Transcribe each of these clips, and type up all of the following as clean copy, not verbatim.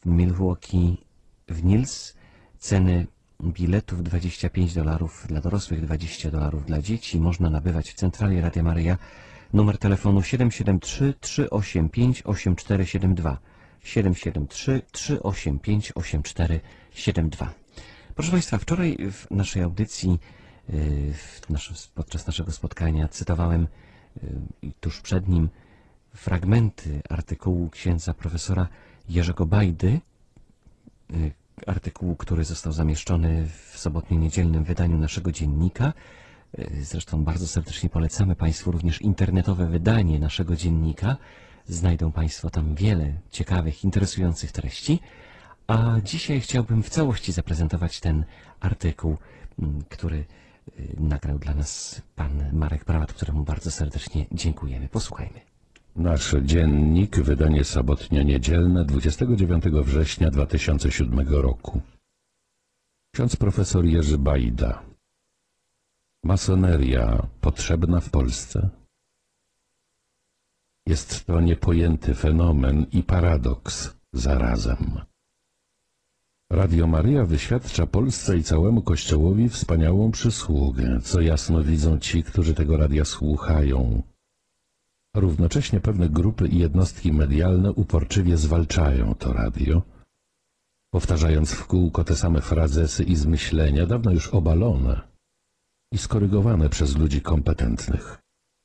w Milwaukee w Niels. Ceny biletów $25 dla dorosłych, $20 dla dzieci. Można nabywać w centrali Radia Maryja. Numer telefonu 773-385-8472. 773-385-8472. Proszę Państwa, wczoraj w naszej audycji, podczas naszego spotkania cytowałem tuż przed nim fragmenty artykułu księdza profesora Jerzego Bajdy, artykułu, który został zamieszczony w sobotnio-niedzielnym wydaniu naszego dziennika. Zresztą bardzo serdecznie polecamy Państwu również internetowe wydanie naszego dziennika. Znajdą Państwo tam wiele ciekawych, interesujących treści. A dzisiaj chciałbym w całości zaprezentować ten artykuł, który nagrał dla nas pan Marek Prałat, któremu bardzo serdecznie dziękujemy. Posłuchajmy. Nasz dziennik, wydanie sobotnio-niedzielne 29 września 2007 roku. Ksiądz profesor Jerzy Bajda. Masoneria potrzebna w Polsce? Jest to niepojęty fenomen i paradoks zarazem. Radio Maryja wyświadcza Polsce i całemu Kościołowi wspaniałą przysługę, co jasno widzą ci, którzy tego radia słuchają. Równocześnie pewne grupy i jednostki medialne uporczywie zwalczają to radio, powtarzając w kółko te same frazesy i zmyślenia, dawno już obalone i skorygowane przez ludzi kompetentnych.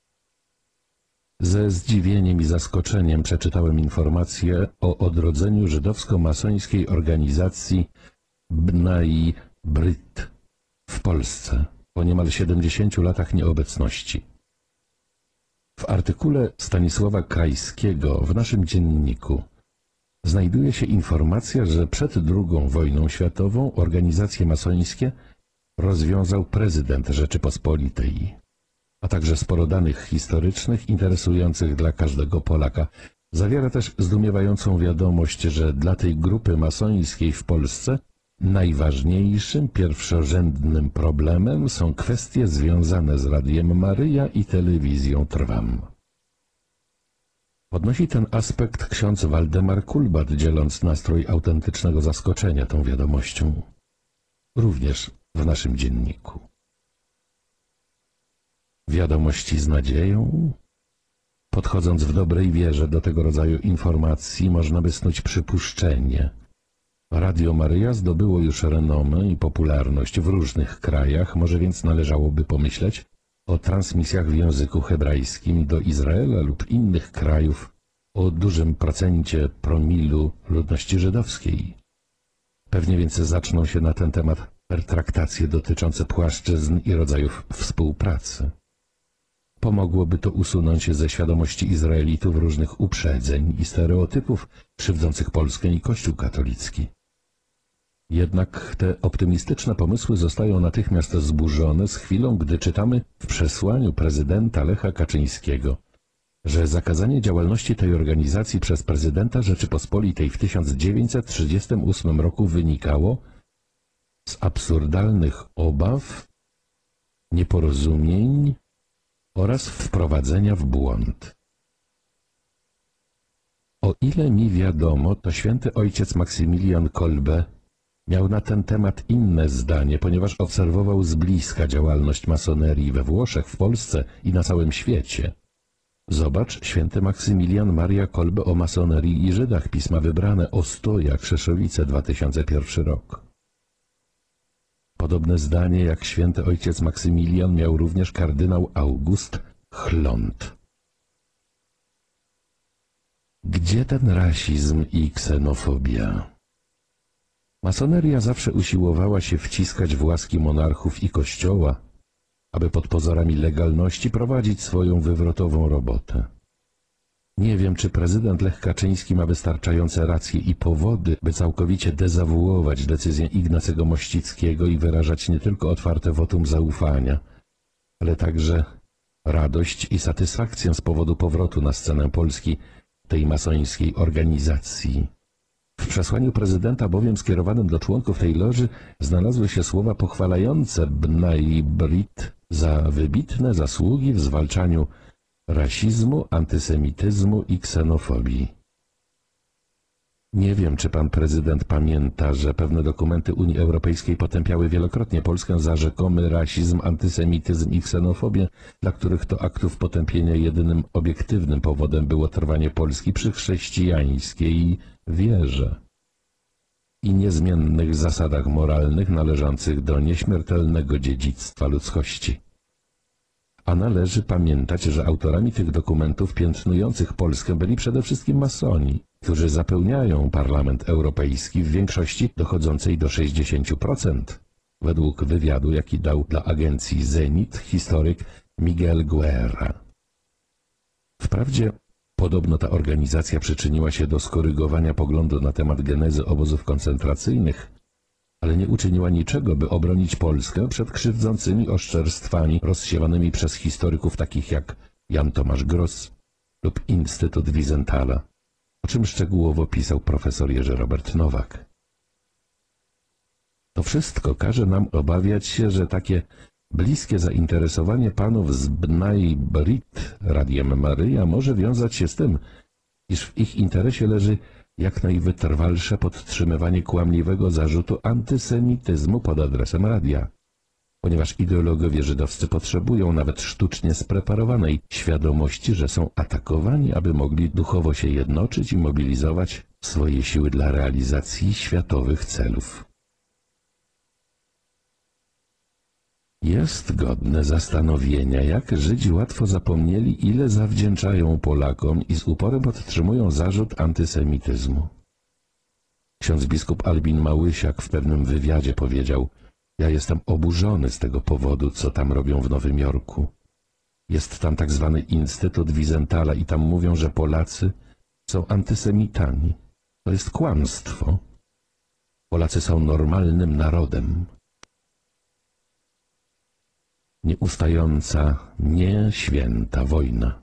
Ze zdziwieniem i zaskoczeniem przeczytałem informację o odrodzeniu żydowsko-masońskiej organizacji Bnai Brit w Polsce po niemal 70 latach nieobecności. W artykule Stanisława Krajskiego w naszym dzienniku znajduje się informacja, że przed II wojną światową organizacje masońskie rozwiązał prezydent Rzeczypospolitej, a także sporo danych historycznych interesujących dla każdego Polaka. Zawiera też zdumiewającą wiadomość, że dla tej grupy masońskiej w Polsce najważniejszym, pierwszorzędnym problemem są kwestie związane z Radiem Maryja i telewizją Trwam. Podnosi ten aspekt ksiądz Waldemar Kulbat, dzieląc nastrój autentycznego zaskoczenia tą wiadomością. Również w naszym dzienniku. Wiadomości z nadzieją? Podchodząc w dobrej wierze do tego rodzaju informacji, można by snuć przypuszczenie. Radio Maryja zdobyło już renomę i popularność w różnych krajach, może więc należałoby pomyśleć o transmisjach w języku hebrajskim do Izraela lub innych krajów o dużym procencie promilu ludności żydowskiej. Pewnie więc zaczną się na ten temat pertraktacje dotyczące płaszczyzn i rodzajów współpracy. Pomogłoby to usunąć ze świadomości Izraelitów różnych uprzedzeń i stereotypów krzywdzących Polskę i Kościół katolicki. Jednak te optymistyczne pomysły zostają natychmiast zburzone z chwilą, gdy czytamy w przesłaniu prezydenta Lecha Kaczyńskiego, że zakazanie działalności tej organizacji przez prezydenta Rzeczypospolitej w 1938 roku wynikało z absurdalnych obaw, nieporozumień oraz wprowadzenia w błąd. O ile mi wiadomo, to święty ojciec Maksymilian Kolbe miał na ten temat inne zdanie, ponieważ obserwował z bliska działalność masonerii we Włoszech, w Polsce i na całym świecie. Zobacz, święty Maksymilian Maria Kolbe o masonerii i Żydach, pisma wybrane, Ostoja, Krzeszowice, 2001 rok. Podobne zdanie jak święty ojciec Maksymilian miał również kardynał August Chlont. Gdzie ten rasizm i ksenofobia? Masoneria zawsze usiłowała się wciskać w łaski monarchów i kościoła, aby pod pozorami legalności prowadzić swoją wywrotową robotę. Nie wiem, czy prezydent Lech Kaczyński ma wystarczające racje i powody, by całkowicie dezawuować decyzję Ignacego Mościckiego i wyrażać nie tylko otwarte wotum zaufania, ale także radość i satysfakcję z powodu powrotu na scenę Polski tej masońskiej organizacji. W przesłaniu prezydenta bowiem skierowanym do członków tej loży znalazły się słowa pochwalające Bnai Brit za wybitne zasługi w zwalczaniu rasizmu, antysemityzmu i ksenofobii. Nie wiem, czy pan prezydent pamięta, że pewne dokumenty Unii Europejskiej potępiały wielokrotnie Polskę za rzekomy rasizm, antysemityzm i ksenofobię, dla których to aktów potępienia jedynym obiektywnym powodem było trwanie Polski przy chrześcijańskiej wierze i niezmiennych zasadach moralnych należących do nieśmiertelnego dziedzictwa ludzkości. A należy pamiętać, że autorami tych dokumentów piętnujących Polskę byli przede wszystkim masoni, którzy zapełniają Parlament Europejski w większości dochodzącej do 60%, według wywiadu, jaki dał dla agencji Zenit historyk Miguel Guerra. Wprawdzie podobno ta organizacja przyczyniła się do skorygowania poglądu na temat genezy obozów koncentracyjnych, ale nie uczyniła niczego, by obronić Polskę przed krzywdzącymi oszczerstwami rozsiewanymi przez historyków takich jak Jan Tomasz Gross lub Instytut Wizentala, o czym szczegółowo pisał profesor Jerzy Robert Nowak. To wszystko każe nam obawiać się, że takie bliskie zainteresowanie panów z Bnai Brit Radiem Maryja może wiązać się z tym, iż w ich interesie leży jak najwytrwalsze podtrzymywanie kłamliwego zarzutu antysemityzmu pod adresem radia, ponieważ ideologowie żydowscy potrzebują nawet sztucznie spreparowanej świadomości, że są atakowani, aby mogli duchowo się jednoczyć i mobilizować swoje siły dla realizacji światowych celów. Jest godne zastanowienia, jak Żydzi łatwo zapomnieli, ile zawdzięczają Polakom i z uporem podtrzymują zarzut antysemityzmu. Ksiądz biskup Albin Małysiak w pewnym wywiadzie powiedział: ja jestem oburzony z tego powodu, co tam robią w Nowym Jorku. Jest tam tak zwany Instytut Wizentala i tam mówią, że Polacy są antysemitami. To jest kłamstwo. Polacy są normalnym narodem. Nieustająca, nieświęta wojna.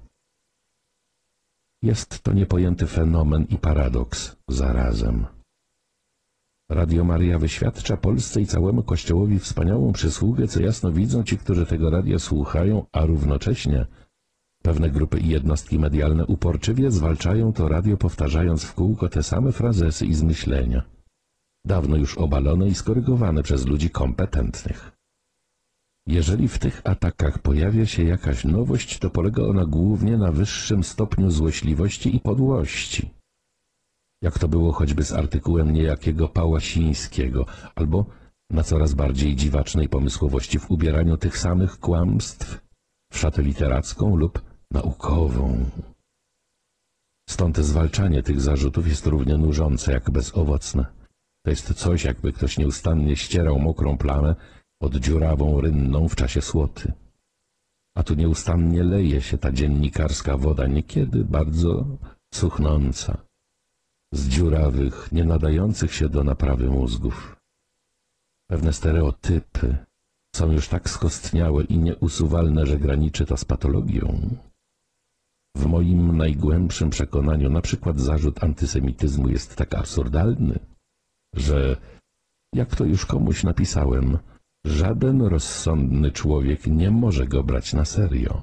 Jest to niepojęty fenomen i paradoks zarazem. Radio Maryja wyświadcza Polsce i całemu Kościołowi wspaniałą przysługę, co jasno widzą ci, którzy tego radia słuchają, a równocześnie pewne grupy i jednostki medialne uporczywie zwalczają to radio, powtarzając w kółko te same frazesy i zmyślenia, dawno już obalone i skorygowane przez ludzi kompetentnych. Jeżeli w tych atakach pojawia się jakaś nowość, to polega ona głównie na wyższym stopniu złośliwości i podłości. Jak to było choćby z artykułem niejakiego Pałasińskiego, albo na coraz bardziej dziwacznej pomysłowości w ubieraniu tych samych kłamstw w szatę literacką lub naukową. Stąd zwalczanie tych zarzutów jest równie nużące jak bezowocne. To jest coś, jakby ktoś nieustannie ścierał mokrą plamę pod dziurawą rynną w czasie słoty. A tu nieustannie leje się ta dziennikarska woda, niekiedy bardzo cuchnąca, z dziurawych, nie nadających się do naprawy mózgów. Pewne stereotypy są już tak skostniałe i nieusuwalne, że graniczy to z patologią. W moim najgłębszym przekonaniu na przykład zarzut antysemityzmu jest tak absurdalny, że, jak to już komuś napisałem, żaden rozsądny człowiek nie może go brać na serio.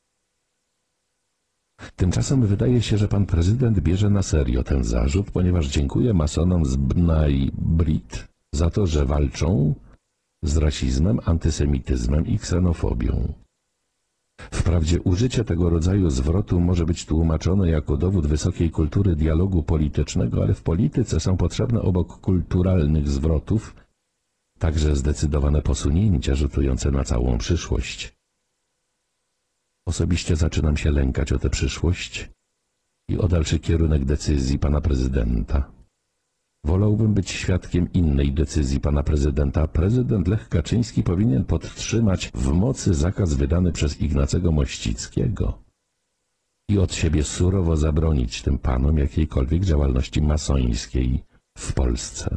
Tymczasem wydaje się, że pan prezydent bierze na serio ten zarzut, ponieważ dziękuje masonom z Bnai Brit za to, że walczą z rasizmem, antysemityzmem i ksenofobią. Wprawdzie użycie tego rodzaju zwrotu może być tłumaczone jako dowód wysokiej kultury dialogu politycznego, ale w polityce są potrzebne obok kulturalnych zwrotów także zdecydowane posunięcia rzutujące na całą przyszłość. Osobiście zaczynam się lękać o tę przyszłość i o dalszy kierunek decyzji pana prezydenta. Wolałbym być świadkiem innej decyzji pana prezydenta. Prezydent Lech Kaczyński powinien podtrzymać w mocy zakaz wydany przez Ignacego Mościckiego i od siebie surowo zabronić tym panom jakiejkolwiek działalności masońskiej w Polsce.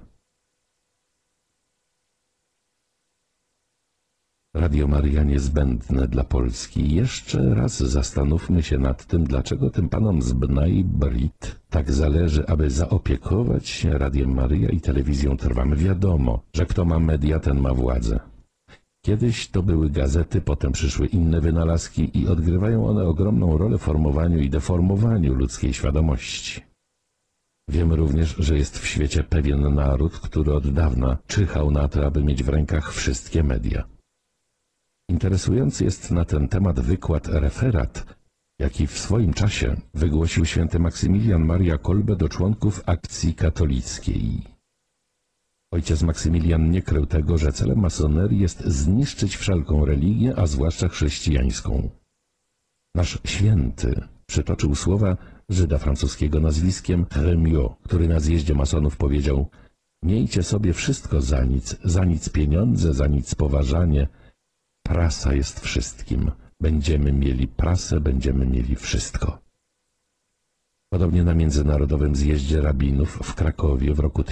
Radio Maryja niezbędne dla Polski. Jeszcze raz zastanówmy się nad tym, dlaczego tym panom z Bnai Brit tak zależy, aby zaopiekować się Radiem Maryja i telewizją Trwam. Wiadomo, że kto ma media, ten ma władzę. Kiedyś to były gazety, potem przyszły inne wynalazki i odgrywają one ogromną rolę w formowaniu i deformowaniu ludzkiej świadomości. Wiemy również, że jest w świecie pewien naród, który od dawna czyhał na to, aby mieć w rękach wszystkie media. Interesujący jest na ten temat wykład referat, jaki w swoim czasie wygłosił święty Maksymilian Maria Kolbe do członków Akcji Katolickiej. Ojciec Maksymilian nie krył tego, że celem masonerii jest zniszczyć wszelką religię, a zwłaszcza chrześcijańską. Nasz święty przytoczył słowa Żyda francuskiego nazwiskiem Rémiot, który na zjeździe masonów powiedział: miejcie sobie wszystko za nic pieniądze, za nic poważanie. Prasa jest wszystkim. Będziemy mieli prasę, będziemy mieli wszystko. Podobnie na Międzynarodowym Zjeździe Rabinów w Krakowie w roku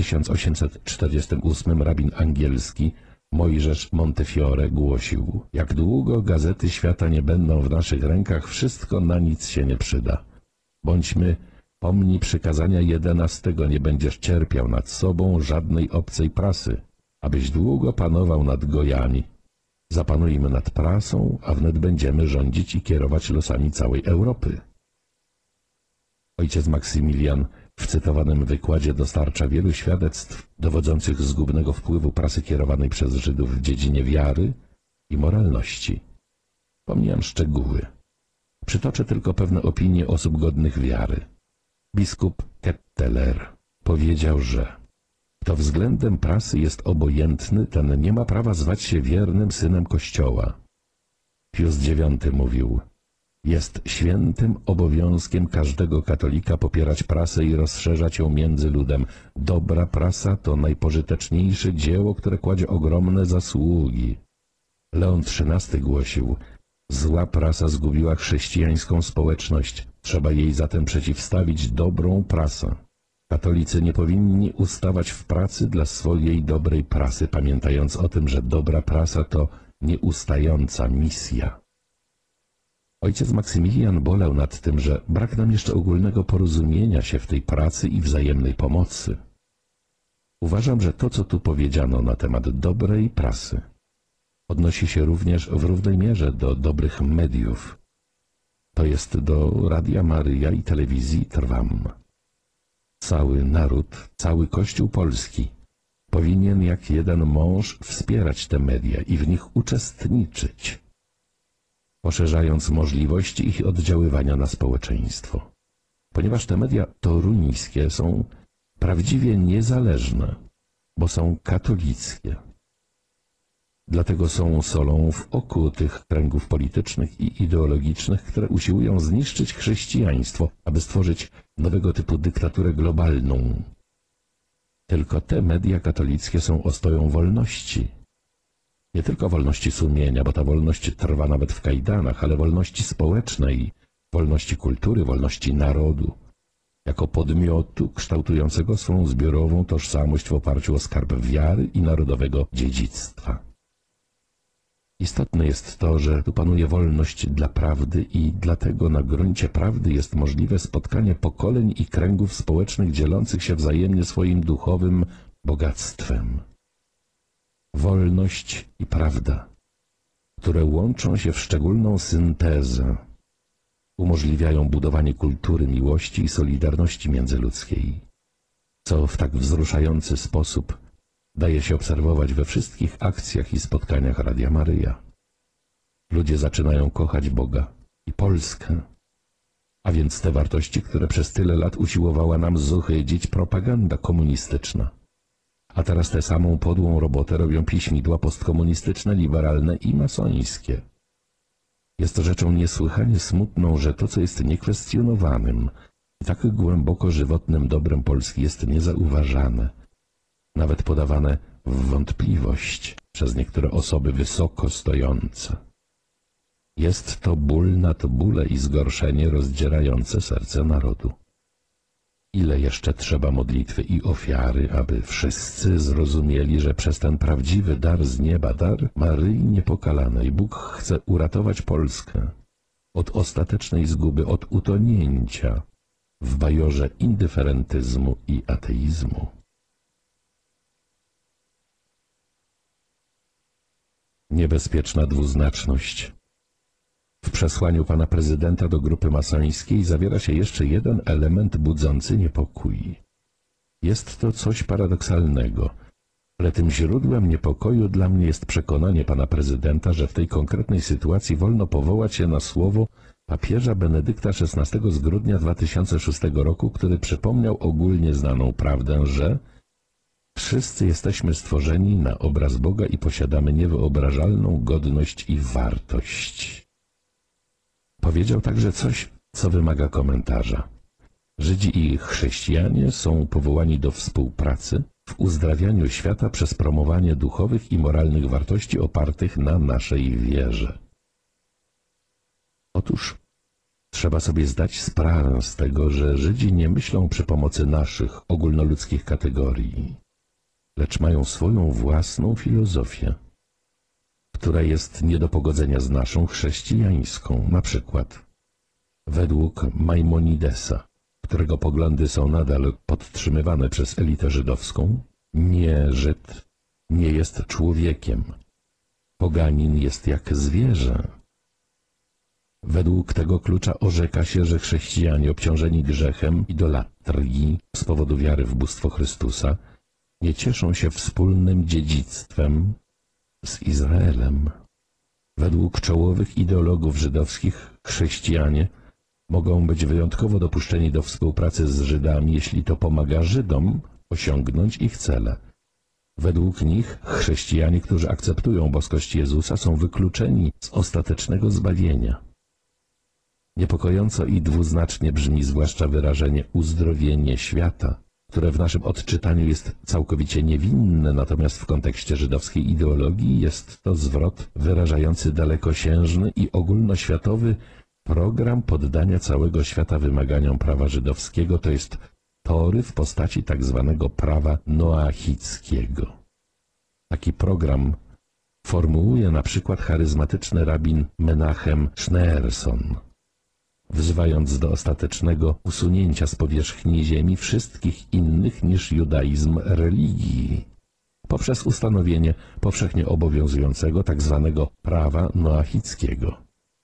1848 rabin angielski Mojżesz Montefiore głosił: jak długo gazety świata nie będą w naszych rękach, wszystko na nic się nie przyda. Bądźmy pomni przykazania 11: nie będziesz cierpiał nad sobą żadnej obcej prasy, abyś długo panował nad gojami. Zapanujmy nad prasą, a wnet będziemy rządzić i kierować losami całej Europy. Ojciec Maksymilian w cytowanym wykładzie dostarcza wielu świadectw dowodzących zgubnego wpływu prasy kierowanej przez Żydów w dziedzinie wiary i moralności. Pomijam szczegóły. Przytoczę tylko pewne opinie osób godnych wiary. Biskup Ketteler powiedział, że kto względem prasy jest obojętny, ten nie ma prawa zwać się wiernym synem Kościoła. Pius IX mówił: jest świętym obowiązkiem każdego katolika popierać prasę i rozszerzać ją między ludem. Dobra prasa to najpożyteczniejsze dzieło, które kładzie ogromne zasługi. Leon XIII głosił: zła prasa zgubiła chrześcijańską społeczność. Trzeba jej zatem przeciwstawić dobrą prasę. Katolicy nie powinni ustawać w pracy dla swojej dobrej prasy, pamiętając o tym, że dobra prasa to nieustająca misja. Ojciec Maksymilian bolał nad tym, że brak nam jeszcze ogólnego porozumienia się w tej pracy i wzajemnej pomocy. Uważam, że to, co tu powiedziano na temat dobrej prasy, odnosi się również w równej mierze do dobrych mediów, to jest do Radia Maryja i telewizji Trwam. Cały naród, cały Kościół polski powinien jak jeden mąż wspierać te media i w nich uczestniczyć, poszerzając możliwości ich oddziaływania na społeczeństwo. Ponieważ te media toruńskie są prawdziwie niezależne, bo są katolickie. Dlatego są solą w oku tych kręgów politycznych i ideologicznych, które usiłują zniszczyć chrześcijaństwo, aby stworzyć nowego typu dyktaturę globalną. Tylko te media katolickie są ostoją wolności. Nie tylko wolności sumienia, bo ta wolność trwa nawet w kajdanach, ale wolności społecznej, wolności kultury, wolności narodu, jako podmiotu kształtującego swą zbiorową tożsamość w oparciu o skarb wiary i narodowego dziedzictwa. Istotne jest to, że tu panuje wolność dla prawdy i dlatego na gruncie prawdy jest możliwe spotkanie pokoleń i kręgów społecznych dzielących się wzajemnie swoim duchowym bogactwem. Wolność i prawda, które łączą się w szczególną syntezę, umożliwiają budowanie kultury miłości i solidarności międzyludzkiej, co w tak wzruszający sposób daje się obserwować we wszystkich akcjach i spotkaniach Radia Maryja. Ludzie zaczynają kochać Boga i Polskę, a więc te wartości, które przez tyle lat usiłowała nam zohydzić propaganda komunistyczna. A teraz tę samą podłą robotę robią piśmidła postkomunistyczne, liberalne i masońskie. Jest to rzeczą niesłychanie smutną, że to, co jest niekwestionowanym i tak głęboko żywotnym dobrem Polski, jest niezauważane, nawet podawane w wątpliwość przez niektóre osoby wysoko stojące. Jest to ból nad bóle i zgorszenie rozdzierające serce narodu. Ile jeszcze trzeba modlitwy i ofiary, aby wszyscy zrozumieli, że przez ten prawdziwy dar z nieba, dar Maryi Niepokalanej, Bóg chce uratować Polskę od ostatecznej zguby, od utonięcia w bajorze indyferentyzmu i ateizmu. Niebezpieczna dwuznaczność. W przesłaniu pana prezydenta do grupy masońskiej zawiera się jeszcze jeden element budzący niepokój. Jest to coś paradoksalnego, ale tym źródłem niepokoju dla mnie jest przekonanie pana prezydenta, że w tej konkretnej sytuacji wolno powołać się na słowo papieża Benedykta XVI z grudnia 2006 roku, który przypomniał ogólnie znaną prawdę, że wszyscy jesteśmy stworzeni na obraz Boga i posiadamy niewyobrażalną godność i wartość. Powiedział także coś, co wymaga komentarza. Żydzi i chrześcijanie są powołani do współpracy w uzdrawianiu świata przez promowanie duchowych i moralnych wartości opartych na naszej wierze. Otóż trzeba sobie zdać sprawę z tego, że Żydzi nie myślą przy pomocy naszych ogólnoludzkich kategorii, lecz mają swoją własną filozofię, która jest nie do pogodzenia z naszą chrześcijańską, na przykład według Maimonidesa, którego poglądy są nadal podtrzymywane przez elitę żydowską, nie Żyd nie jest człowiekiem. Poganin jest jak zwierzę. Według tego klucza orzeka się, że chrześcijanie obciążeni grzechem idolatrii z powodu wiary w bóstwo Chrystusa nie cieszą się wspólnym dziedzictwem z Izraelem. Według czołowych ideologów żydowskich chrześcijanie mogą być wyjątkowo dopuszczeni do współpracy z Żydami, jeśli to pomaga Żydom osiągnąć ich cele. Według nich chrześcijanie, którzy akceptują boskość Jezusa, są wykluczeni z ostatecznego zbawienia. Niepokojąco i dwuznacznie brzmi zwłaszcza wyrażenie uzdrowienie świata, które w naszym odczytaniu jest całkowicie niewinne, natomiast w kontekście żydowskiej ideologii jest to zwrot wyrażający dalekosiężny i ogólnoświatowy program poddania całego świata wymaganiom prawa żydowskiego, to jest Tory w postaci tak zwanego prawa noachickiego. Taki program formułuje na przykład charyzmatyczny rabin Menachem Schneerson, wzywając do ostatecznego usunięcia z powierzchni ziemi wszystkich innych niż judaizm religii, poprzez ustanowienie powszechnie obowiązującego tak zwanego prawa noachickiego.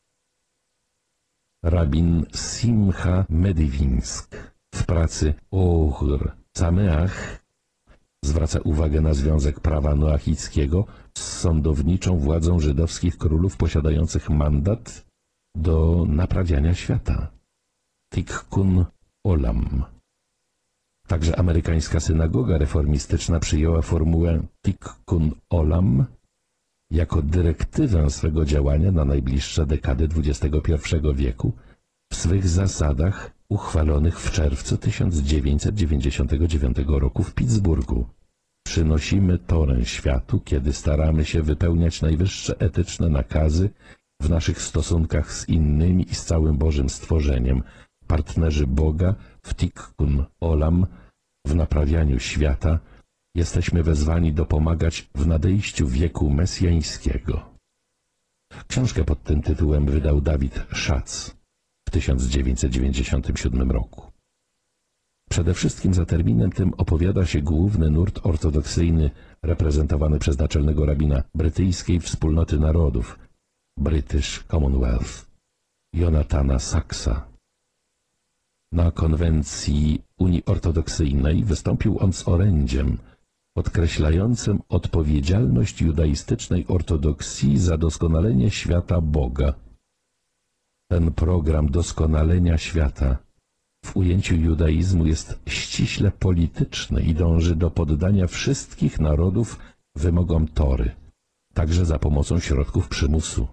Rabin Simcha Mediwinsk w pracy Or Sameach zwraca uwagę na związek prawa noachickiego z sądowniczą władzą żydowskich królów posiadających mandat do naprawiania świata. Tikkun Olam. Także amerykańska synagoga reformistyczna przyjęła formułę Tikkun Olam jako dyrektywę swego działania na najbliższe dekady XXI wieku w swych zasadach uchwalonych w czerwcu 1999 roku w Pittsburghu. Przynosimy Torę światu, kiedy staramy się wypełniać najwyższe etyczne nakazy w naszych stosunkach z innymi i z całym Bożym stworzeniem, partnerzy Boga w Tikkun Olam, w naprawianiu świata, jesteśmy wezwani dopomagać w nadejściu wieku mesjańskiego. Książkę pod tym tytułem wydał David Schatz w 1997 roku. Przede wszystkim za terminem tym opowiada się główny nurt ortodoksyjny reprezentowany przez naczelnego rabina brytyjskiej Wspólnoty Narodów, British Commonwealth, Jonathana Saxa. Na konwencji Unii Ortodoksyjnej wystąpił on z orędziem podkreślającym odpowiedzialność judaistycznej ortodoksji za doskonalenie świata Boga. Ten program doskonalenia świata w ujęciu judaizmu jest ściśle polityczny i dąży do poddania wszystkich narodów wymogom Tory, także za pomocą środków przymusu.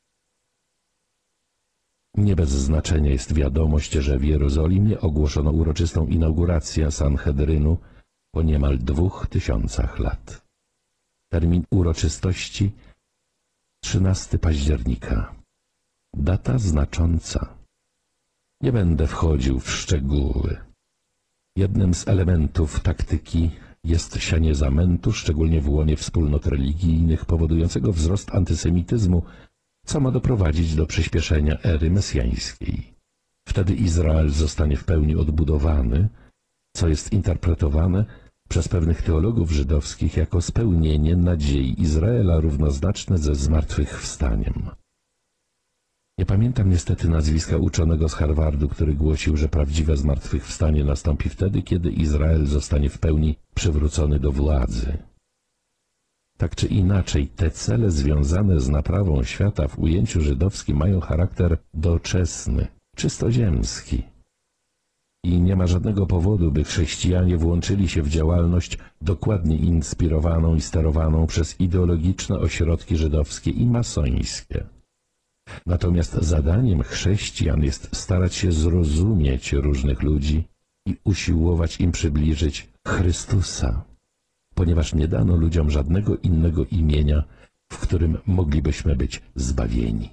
Nie bez znaczenia jest wiadomość, że w Jerozolimie ogłoszono uroczystą inaugurację Sanhedrynu po niemal 2000 lat. Termin uroczystości 13 października. Data znacząca. Nie będę wchodził w szczegóły. Jednym z elementów taktyki jest sianie zamętu, szczególnie w łonie wspólnot religijnych, powodującego wzrost antysemityzmu, co ma doprowadzić do przyspieszenia ery mesjańskiej. Wtedy Izrael zostanie w pełni odbudowany, co jest interpretowane przez pewnych teologów żydowskich jako spełnienie nadziei Izraela równoznaczne ze zmartwychwstaniem. Nie pamiętam niestety nazwiska uczonego z Harvardu, który głosił, że prawdziwe zmartwychwstanie nastąpi wtedy, kiedy Izrael zostanie w pełni przywrócony do władzy. Tak czy inaczej, te cele związane z naprawą świata w ujęciu żydowskim mają charakter doczesny, czysto ziemski. I nie ma żadnego powodu, by chrześcijanie włączyli się w działalność dokładnie inspirowaną i sterowaną przez ideologiczne ośrodki żydowskie i masońskie. Natomiast zadaniem chrześcijan jest starać się zrozumieć różnych ludzi i usiłować im przybliżyć Chrystusa, ponieważ nie dano ludziom żadnego innego imienia, w którym moglibyśmy być zbawieni.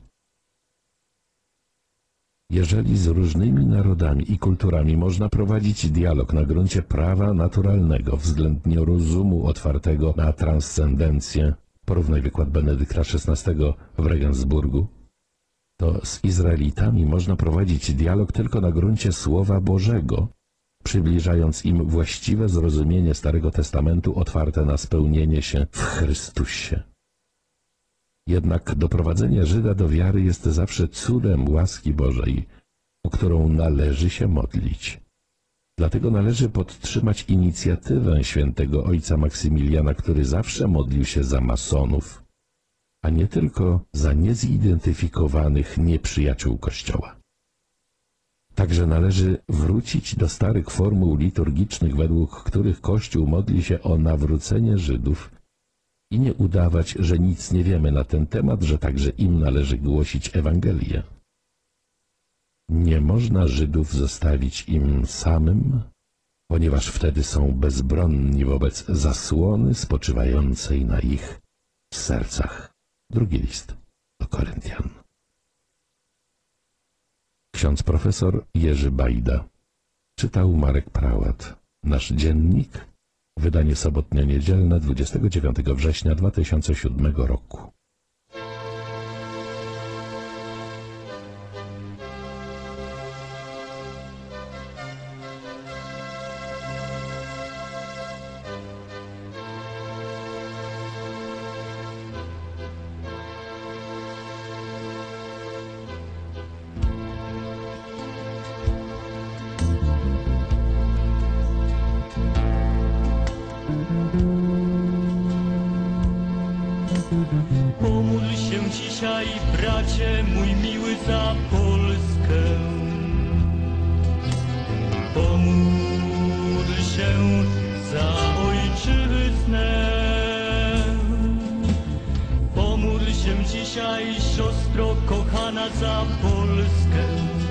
Jeżeli z różnymi narodami i kulturami można prowadzić dialog na gruncie prawa naturalnego względnie rozumu otwartego na transcendencję, porównaj wykład Benedykta XVI w Regensburgu, to z Izraelitami można prowadzić dialog tylko na gruncie Słowa Bożego, przybliżając im właściwe zrozumienie Starego Testamentu otwarte na spełnienie się w Chrystusie. Jednak doprowadzenie Żyda do wiary jest zawsze cudem łaski Bożej, o którą należy się modlić. Dlatego należy podtrzymać inicjatywę świętego ojca Maksymiliana, który zawsze modlił się za masonów, a nie tylko za niezidentyfikowanych nieprzyjaciół Kościoła. Także należy wrócić do starych formuł liturgicznych, według których Kościół modli się o nawrócenie Żydów i nie udawać, że nic nie wiemy na ten temat, że także im należy głosić Ewangelię. Nie można Żydów zostawić im samym, ponieważ wtedy są bezbronni wobec zasłony spoczywającej na ich sercach. Drugi list do Koryntian. Ksiądz profesor Jerzy Bajda. Czytał Marek Prałat. Nasz dziennik. Wydanie sobotnio-niedzielne 29 września 2007 roku. Pomódl się dzisiaj, bracie mój miły, za Polskę. Pomódl się za ojczyznę. Pomódl się dzisiaj, siostro kochana, za Polskę.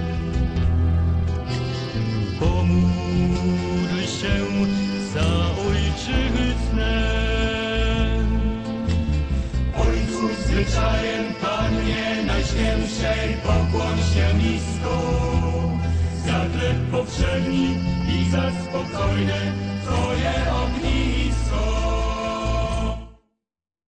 Pomódl się za ojczyznę. Zwyczajem, Pannie Najświętszej, pokłoń się nisko. Za chleb powszedni i za spokojne Twoje